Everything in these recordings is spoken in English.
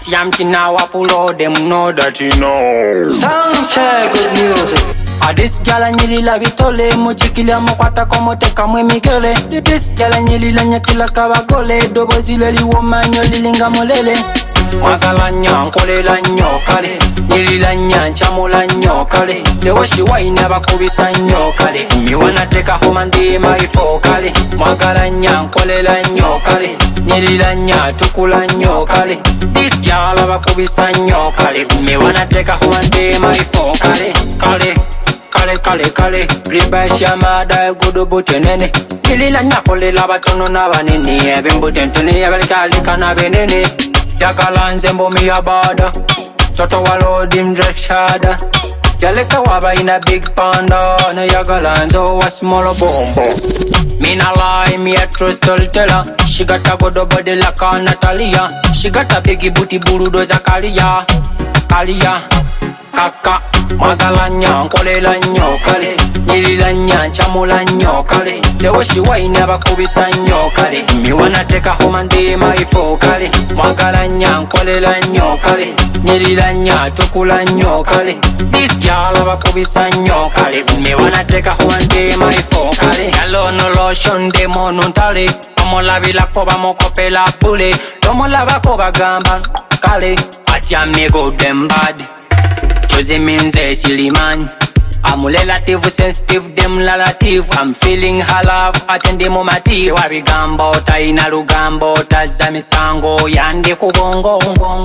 Ati am tina wapulo, them know that you know. Soundcheck good music. This gyal nyili la bitole, muchikila mokwata komote kamwe mikele. This gyal nyili la nyakila kabagole, dobo zileli womanyo lilinga molele. Mwagala nyankole la nyokale, nyili la nyanchamo la nyokale. Dewa shiwaina bakubisa nyokale, miwana teka homa ndima ifokale. Mwagala nyankole la nyokale, nyili la nyatukula nyokale. This gyal bakubisa nyokale, miwana teka homa ndima ifokale. Kale, riba shamada gudu butenene. Ilila nyakole la batono na banini, ebimbutentene yabalika kana benene. Yakalanze mbomi yabada, soto walodim dress shada. Yaleka waba in a big panda, na yagalanzo wa small bombo. Mina lie, me a true storyteller. She got a good body like a Natalia. She got a biggie booty burudo za Kalia. Kaka, magala nyankole la nyokale, nyili la nyanchamo la nyokale. Dewa shiwaina bakubisa nyokale, miwana teka homa ndima ifokale. Magala nyankole la nyokale, nyili la nyatukula nyokale. This gyal bakubisa nyokale, miwana teka homa ndima ifokale. Yalo no lotion demo nontale, omola bilako bamokopela pule. Omola bako bagamba kale, ati amigo dem bad. Josie means a chilly man. I'm relative, sensitive, them relative. I'm feeling her love, attend momative. Wabi gambo, taina lugambo, tazami sango, yande kubongo.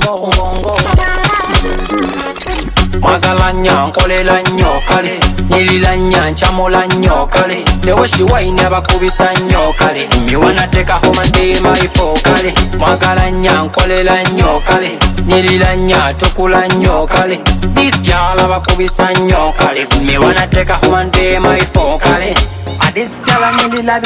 Magala nyankole la nyokale, nyili la nyanchamo la nyokale. Dewa shiwaina bakubisa nyokale, miwana teka homa ndima ifokale. Magala nyankole la nyokale, nyili la nyatukula nyokale. This gyal bakubisa nyokale, miwana teka homa ndima ifokale. This gyal nyili la bi,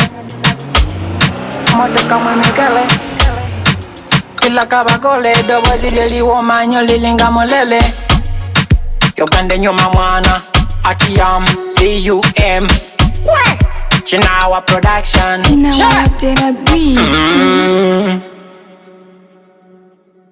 mote kama mikele. Kila kabagole, dobo zileli womanyo lilinga molele. Yogande nyoma mwana, Atiyam, CUM. Chinawa production. Chinawa did a beat.